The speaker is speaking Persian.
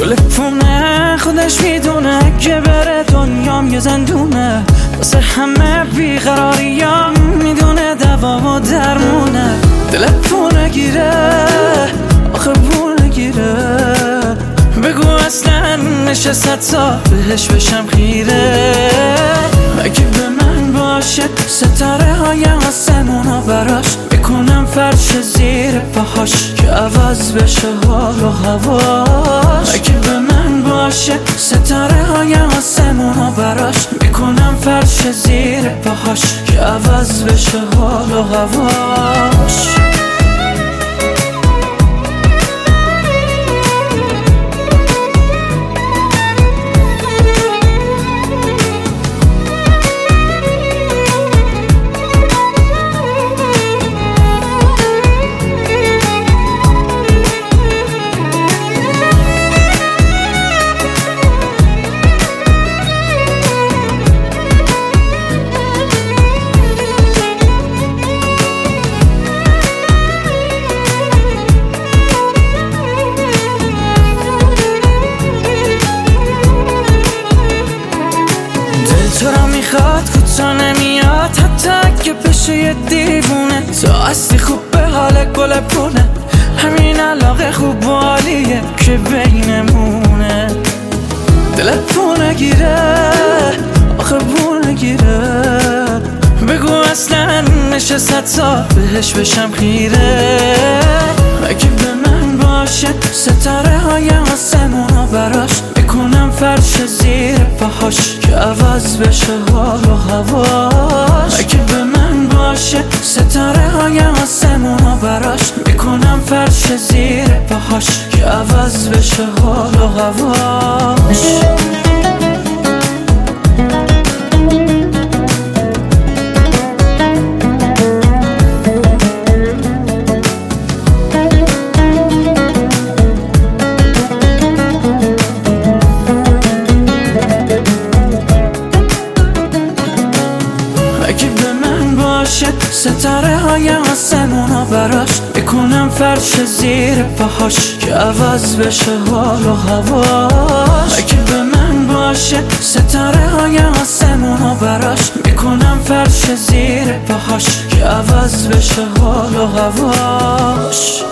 گل پونه خودش میدونه که بره دنیام یه زندونه، واسه همه بیقراریام میدونه دوا و درمونه. دل پونه گیره آخه پونه گیره، بگو اصلا نشست تا بهش بشم خیره. اگه به من باشه ستاره های آسمونا براش میکنم فرش زیر پاهاش که عوض بشه حال و هواش. اگه به من باشه ستاره های آسمونا براش میکنم فرش زیر پاهاش که عوض بشه حال و هواش. تو را میخواد کوتا نمیاد حتی اگه بشه یه دیوونه. تو هستی خوب به حال گل پونه، همین علاقه خوب و عالیه که بینمونه. دل پونه گیره آخه پونه گیره، بگو اصلا نشست تا بهش بشم خیره. اگه به من باشه ستاره های آسمونا براش میکنم فرش زیر پاهاش که عوض بشه حال و هواش. اگه به من باشه ستاره های آسمونا براش میکنم فرش زیر پاهاش که عوض بشه حال و هواش. اگه به من باشه ستاره های آسمونا براش میکنم فرش زیر پاهاش که عوض بشه حال و هواش. اگه به من باشه ستاره های آسمونا براش میکنم فرش زیر پاهاش که عوض بشه حال و هواش.